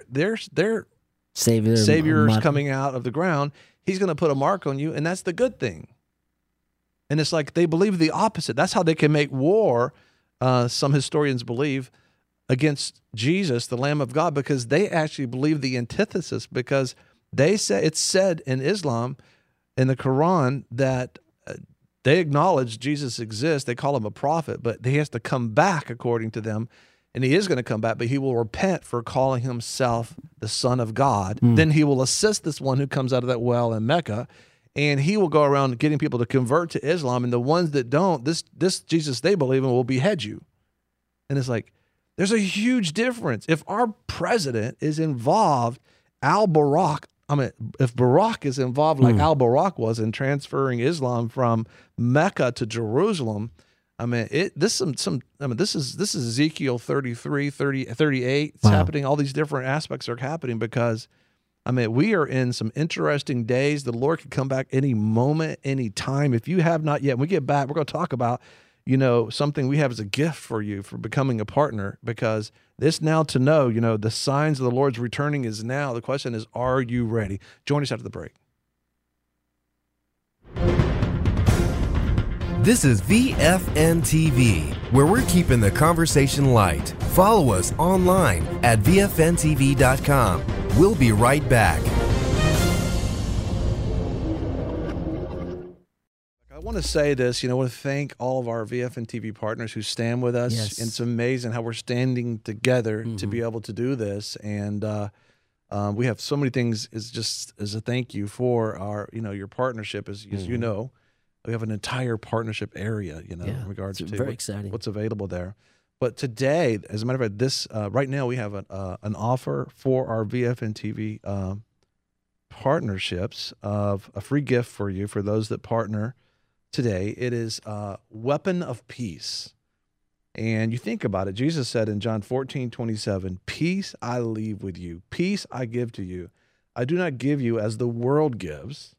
Savior is coming out of the ground. He's going to put a mark on you, and that's the good thing. And it's like they believe the opposite. That's how they can make war, some historians believe, against Jesus, the Lamb of God, because they actually believe the antithesis, because they say it's said in Islam, in the Quran, that they acknowledge Jesus exists. They call him a prophet, but he has to come back according to them. And he is going to come back, but he will repent for calling himself the Son of God. Then he will assist this one who comes out of that well in Mecca, and he will go around getting people to convert to Islam. And the ones that don't, this Jesus they believe in will behead you. And it's like, there's a huge difference. If our president is involved, Al-Barak, if Barak is involved like Al-Barak was in transferring Islam from Mecca to Jerusalem, this is Ezekiel 33, 38. It's happening. All these different aspects are happening because, we are in some interesting days. The Lord could come back any moment, any time. If you have not yet, when we get back, we're going to talk about, you know, something we have as a gift for you for becoming a partner, because this now to know, you know, the signs of the Lord's returning is now. The question is, are you ready? Join us after the break. This is VFN TV, where we're keeping the conversation light. Follow us online at VFNTV.com. We'll be right back. I want want to say this, I want to thank all of our VFN TV partners who stand with us. Yes. It's amazing how we're standing together to be able to do this. And we have so many things as a thank you for our, your partnership. As you know, we have an entire partnership area, in regards to very exciting. What's available there. But today, as a matter of fact, this right now we have an offer for our VFN TV partnerships of a free gift for you for those that partner today. It is Weapon of Peace. And you think about it, Jesus said in John 14:27, peace I leave with you, peace I give to you. I do not give you as the world gives.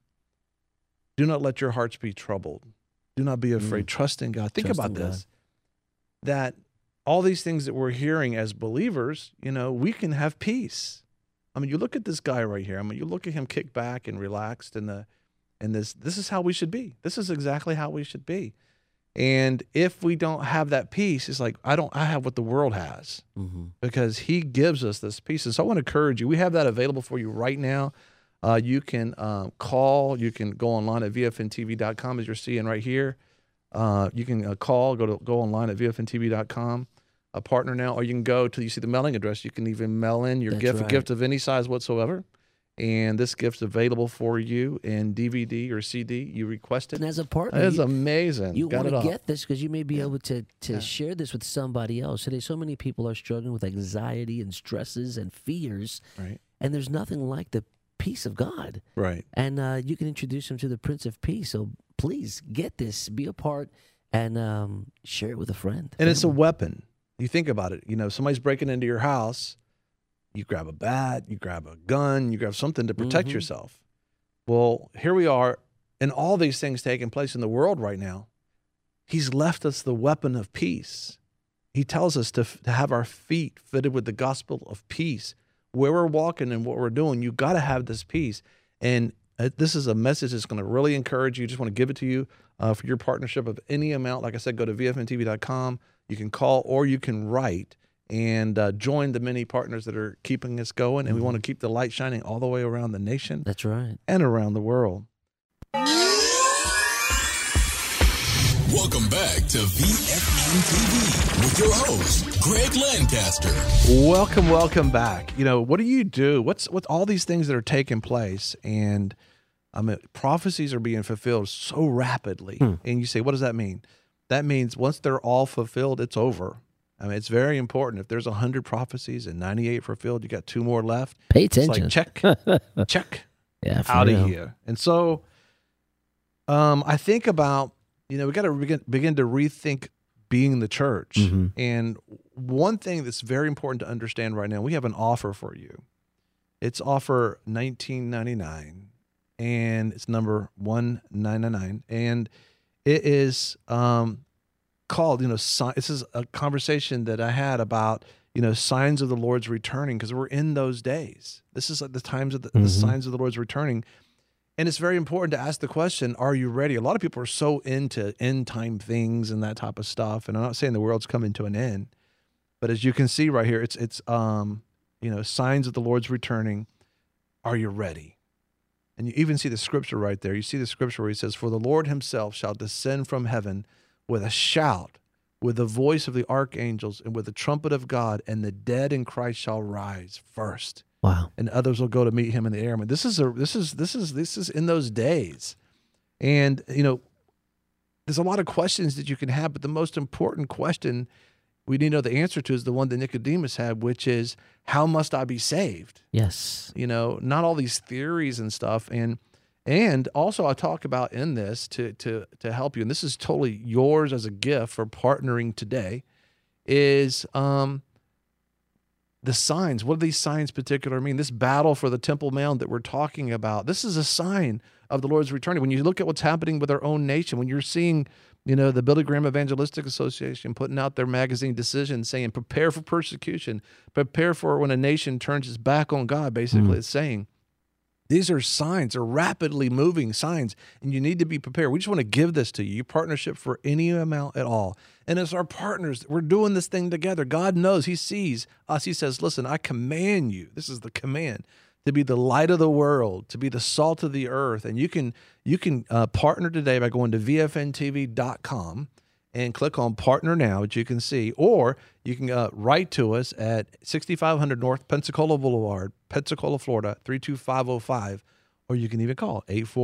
Do not let your hearts be troubled. Do not be afraid. Trust in God. Think about this, that all these things that we're hearing as believers, we can have peace. I mean, you look at this guy right here. I mean, you look at him kicked back and relaxed, and this is how we should be. This is exactly how we should be. And if we don't have that peace, it's like I have what the world has, because he gives us this peace. And so I want to encourage you. We have that available for you right now. You can call. You can go online at vfntv.com, as you're seeing right here. You can call. Go online at vfntv.com. A partner now, or you can you see the mailing address. You can even mail in your gift, a gift of any size whatsoever. And this gift's available for you in DVD or CD. You request it. And as a partner, it's amazing. You want to get this because you may be able to share this with somebody else. Today, so many people are struggling with anxiety and stresses and fears. Right. And there's nothing like the peace of God. Right. And you can introduce them to the Prince of Peace. So please get this, be a part, and share it with a friend. And it's a weapon. You think about it. Somebody's breaking into your house. You grab a bat, you grab a gun, you grab something to protect yourself. Well, here we are, and all these things taking place in the world right now. He's left us the weapon of peace. He tells us to have our feet fitted with the gospel of peace. Where we're walking and what we're doing, you got to have this peace. And this is a message that's going to really encourage you. Just want to give it to you for your partnership of any amount. Like I said, go to vfntv.com. You can call or you can write and join the many partners that are keeping us going. And we want to keep the light shining all the way around the nation. That's right. And around the world. Welcome back to VFN TV with your host, Greg Lancaster. Welcome back. What do you do? What's all these things that are taking place? And prophecies are being fulfilled so rapidly. And you say, what does that mean? That means once they're all fulfilled, it's over. It's very important. If there's 100 prophecies and 98 fulfilled, you got 2 more left. Pay attention. It's like check, yeah, out of here. And so I think about, we got to begin to rethink being the church. And one thing that's very important to understand right now, we have an offer for you. It's offer $19.99, and it's number 1999, and it is called, this is a conversation that I had about, signs of the Lord's returning, because we're in those days. This is like the times of the signs of the Lord's returning. And it's very important to ask the question, are you ready? A lot of people are so into end time things and that type of stuff. And I'm not saying the world's coming to an end, but as you can see right here, it's signs of the Lord's returning. Are you ready? And you even see the scripture right there. You see the scripture where he says, for the Lord himself shall descend from heaven with a shout, with the voice of the archangels, and with the trumpet of God, and the dead in Christ shall rise first. Wow. And others will go to meet him in the air. This is in those days. And, there's a lot of questions that you can have, but the most important question we need to know the answer to is the one that Nicodemus had, which is, how must I be saved? Yes. Not all these theories and stuff. And also I talk about in this to help you, and this is totally yours as a gift for partnering today, is the signs. What do these signs particular mean? This battle for the Temple Mount that we're talking about, this is a sign of the Lord's returning. When you look at what's happening with our own nation, when you're seeing, the Billy Graham Evangelistic Association putting out their magazine Decision saying, prepare for persecution, prepare for when a nation turns its back on God, basically it's saying. These are signs, they're rapidly moving signs, and you need to be prepared. We just want to give this to you, your partnership for any amount at all. And as our partners, we're doing this thing together. God knows, he sees us. He says, listen, I command you, this is the command, to be the light of the world, to be the salt of the earth. And you can partner today by going to vfntv.com and click on Partner Now, which you can see, or you can write to us at 6500 North Pensacola Boulevard, Pensacola, Florida, 32505, or you can even call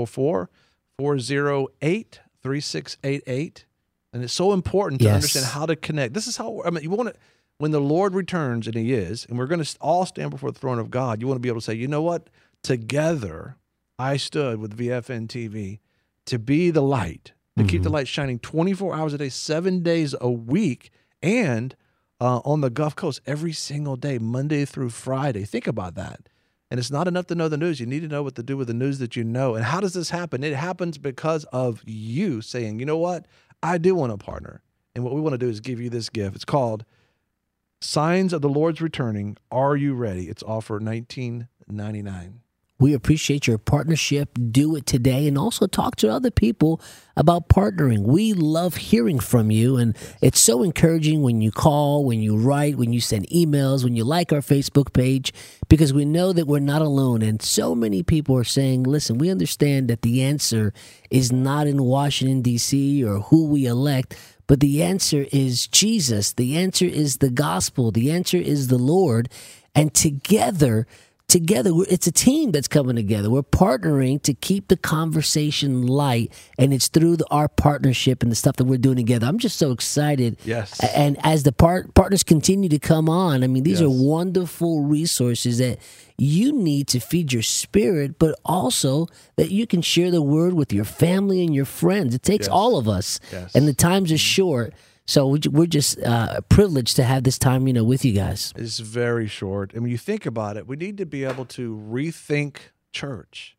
844-408-3688. And it's so important to understand how to connect. This is how, you want to, when the Lord returns, and he is, and we're going to all stand before the throne of God, you want to be able to say, you know what? Together, I stood with VFN TV to be the light, to keep the light shining 24 hours a day, 7 days a week, and on the Gulf Coast every single day, Monday through Friday. Think about that. And it's not enough to know the news. You need to know what to do with the news that you know. And how does this happen? It happens because of you saying, you know what? I do want to partner. And what we want to do is give you this gift. It's called Signs of the Lord's Returning. Are you ready? It's all for $19.99. We appreciate your partnership. Do it today, and also talk to other people about partnering. We love hearing from you, and it's so encouraging when you call, when you write, when you send emails, when you like our Facebook page, because we know that we're not alone. And so many people are saying, listen, we understand that the answer is not in Washington, D.C. or who we elect, but the answer is Jesus. The answer is the gospel. The answer is the Lord. And together, it's a team that's coming together. We're partnering to keep the conversation light, and it's through our partnership and the stuff that we're doing together. I'm just so excited. Yes. And as the partners continue to come on, I mean, these are wonderful resources that you need to feed your spirit, but also that you can share the word with your family and your friends. It takes all of us, and the times are short. So we're just privileged to have this time, with you guys. It's very short. And when you think about it, we need to be able to rethink church.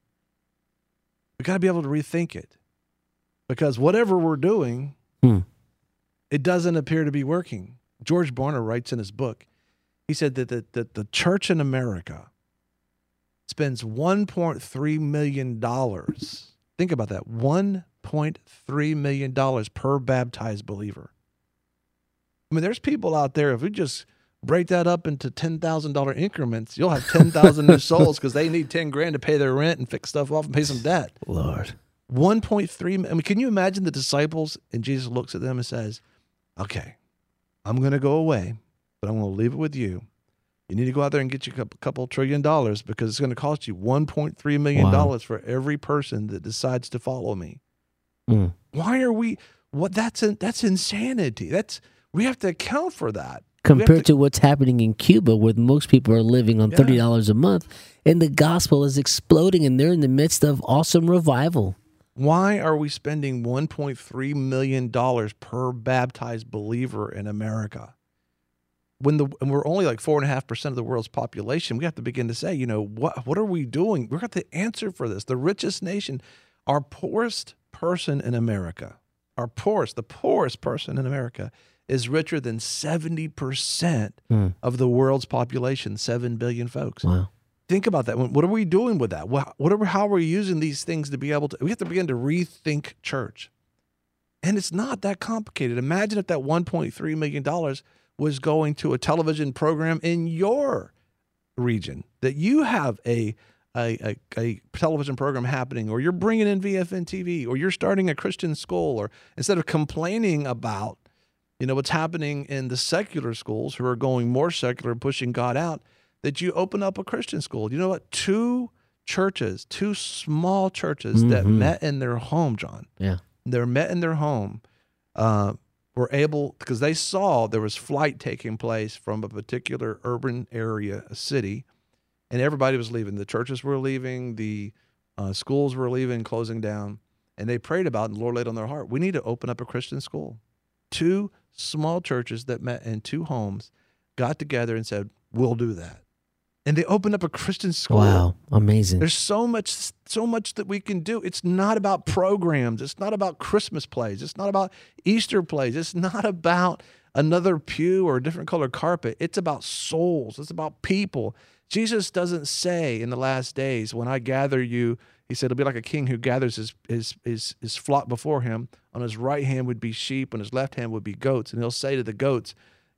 We got to be able to rethink it. Because whatever we're doing, it doesn't appear to be working. George Barna writes in his book, he said that the church in America spends $1.3 million. Think about that, $1.3 million per baptized believer. I mean, there's people out there, if we just break that up into $10,000 increments, you'll have 10,000 new souls because they need 10 grand to pay their rent and fix stuff off and pay some debt. Lord. 1.3, I mean, can you imagine the disciples? And Jesus looks at them and says, okay, I'm going to go away, but I'm going to leave it with you. You need to go out there and get you a couple $1 trillion because it's going to cost you $1.3 million for every person that decides to follow me. Why are we, that's insanity. We have to account for that. Compared to what's happening in Cuba, where most people are living on $30 a month, and the gospel is exploding, and they're in the midst of awesome revival. Why are we spending $1.3 million per baptized believer in America? And we're only like 4.5% of the world's population, we have to begin to say, what are we doing? We've got the answer for this. The richest nation, our poorest person in America, the poorest person in America is richer than 70% of the world's population, 7 billion folks. Wow. Think about that. What are we doing with that? How are we using these things to be able to, we have to begin to rethink church. And it's not that complicated. Imagine if that $1.3 million was going to a television program in your region, that you have a television program happening, or you're bringing in VFN TV, or you're starting a Christian school, or instead of complaining about what's happening in the secular schools who are going more secular, pushing God out, that you open up a Christian school. You know what? Two small churches that met in their home, John. Yeah. They're met in their home, were able, because they saw there was flight taking place from a particular urban area, a city, and everybody was leaving. The churches were leaving, the schools were leaving, closing down, and they prayed about it, and the Lord laid on their heart, we need to open up a Christian school. Two small churches that met in two homes got together and said, we'll do that. And they opened up a Christian school. Wow, amazing. There's so much that we can do. It's not about programs. It's not about Christmas plays. It's not about Easter plays. It's not about another pew or a different color carpet. It's about souls. It's about people. Jesus doesn't say in the last days, when I gather you, he said, it'll be like a king who gathers his flock before him. On his right hand would be sheep, on his left hand would be goats. And he'll say to the goats,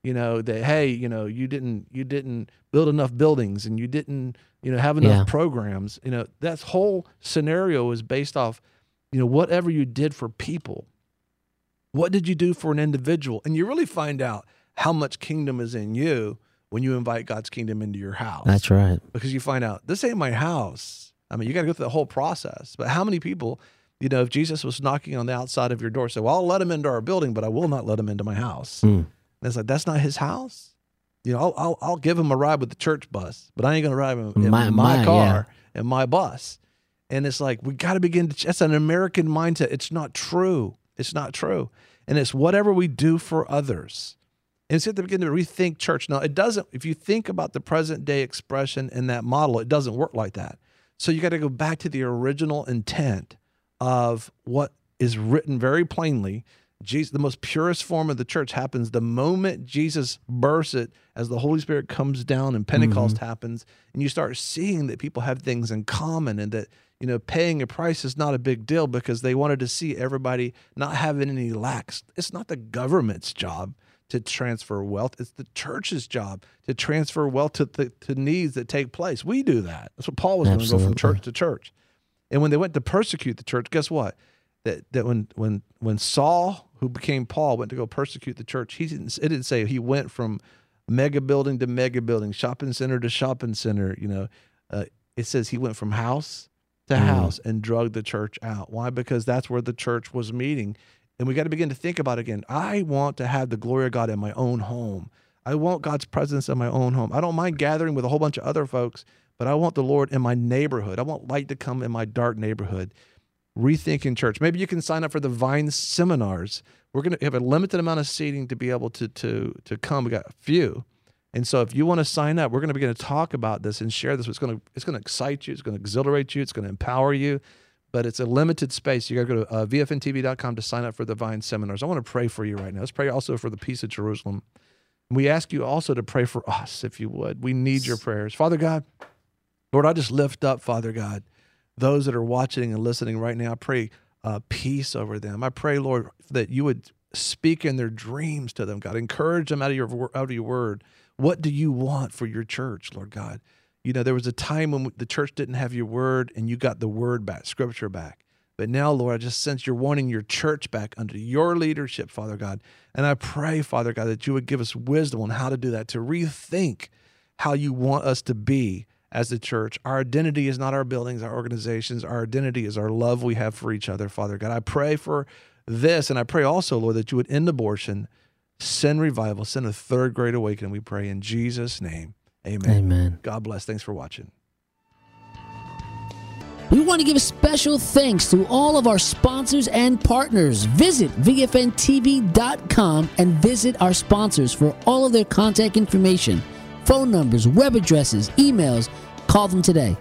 that, hey, you didn't build enough buildings and you didn't, have enough programs. That whole scenario is based off, whatever you did for people. What did you do for an individual? And you really find out how much kingdom is in you when you invite God's kingdom into your house. That's right. Because you find out, this ain't my house. I mean, you got to go through the whole process. But how many people, if Jesus was knocking on the outside of your door, say, well, I'll let him into our building, but I will not let him into my house. And it's like, that's not his house. I'll give him a ride with the church bus, but I ain't going to ride in my car and my bus. And it's like, we got to begin to, that's an American mindset. It's not true. It's not true. And it's whatever we do for others. And so you have to begin to rethink church. Now, it doesn't, if you think about the present day expression in that model, it doesn't work like that. So you got to go back to the original intent of what is written very plainly. Jesus, the most purest form of the church happens the moment Jesus bursts it, as the Holy Spirit comes down and Pentecost happens, and you start seeing that people have things in common, and that paying a price is not a big deal because they wanted to see everybody not having any lacks. It's not the government's job to transfer wealth. It's the church's job to transfer wealth to needs that take place. We do that. That's what Paul was going to go from church to church. And when they went to persecute the church, guess what? That when Saul, who became Paul, went to go persecute the church, it didn't say he went from mega building to mega building, shopping center to shopping center. It says he went from house to house and drug the church out. Why? Because that's where the church was meeting. And we got to begin to think about it again. I want to have the glory of God in my own home. I want God's presence in my own home. I don't mind gathering with a whole bunch of other folks, but I want the Lord in my neighborhood. I want light to come in my dark neighborhood. Rethinking church. Maybe you can sign up for the Vine seminars. We're going to have a limited amount of seating to be able to come. We got a few. And so if you want to sign up, we're going to begin to talk about this and share this. It's going to excite you. It's going to exhilarate you. It's going to empower you. But it's a limited space. You got to go to VFNTV.com to sign up for the Vine seminars. I want to pray for you right now. Let's pray also for the peace of Jerusalem. We ask you also to pray for us, if you would. We need your prayers. Father God, Lord, I just lift up, Father God, those that are watching and listening right now. I pray peace over them. I pray, Lord, that you would speak in their dreams to them, God. Encourage them out of your word. What do you want for your church, Lord God? There was a time when the church didn't have your word and you got the word back, scripture back. But now, Lord, I just sense you're wanting your church back under your leadership, Father God. And I pray, Father God, that you would give us wisdom on how to do that, to rethink how you want us to be as the church. Our identity is not our buildings, our organizations. Our identity is our love we have for each other, Father God. I pray for this, and I pray also, Lord, that you would end abortion, send revival, send a third great awakening, we pray in Jesus' name. Amen. Amen. God bless. Thanks for watching. We want to give a special thanks to all of our sponsors and partners. Visit VFNTV.com and visit our sponsors for all of their contact information, phone numbers, web addresses, emails. Call them today.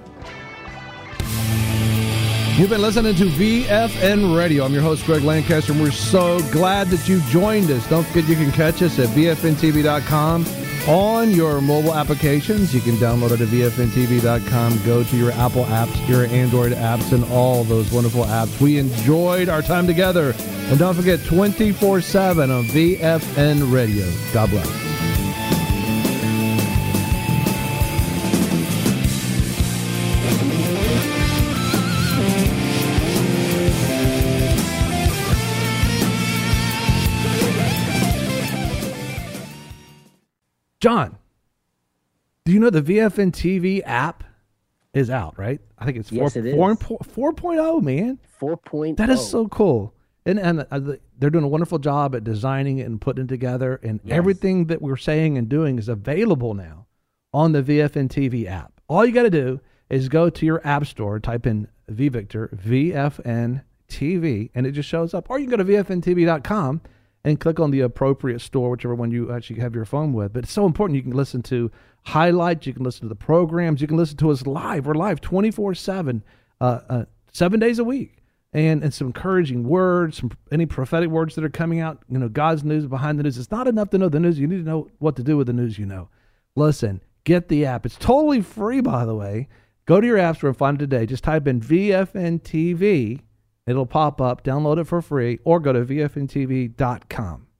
You've been listening to VFN Radio. I'm your host, Greg Lancaster, and we're so glad that you joined us. Don't forget you can catch us at VFNTV.com on your mobile applications. You can download it at VFNTV.com. Go to your Apple apps, your Android apps, and all those wonderful apps. We enjoyed our time together. And don't forget, 24/7 on VFN Radio. God bless. John, do you know the VFN TV app is out, right? I think it's 4.0, man. 4.0. That is so cool. And they're doing a wonderful job at designing it and putting it together. And everything that we're saying and doing is available now on the VFN TV app. All you got to do is go to your app store, type in VFN TV, and it just shows up. Or you can go to VFNTV.com and click on the appropriate store, whichever one you actually have your phone with. But it's so important. You can listen to highlights. You can listen to the programs. You can listen to us live. We're live 24/7, 7 days a week. And some encouraging words, any prophetic words that are coming out, God's news behind the news. It's not enough to know the news. You need to know what to do with the news you know. Listen, get the app. It's totally free, by the way. Go to your app store and find it today. Just type in VFN TV. It'll pop up. Download it for free or go to VFNTV.com.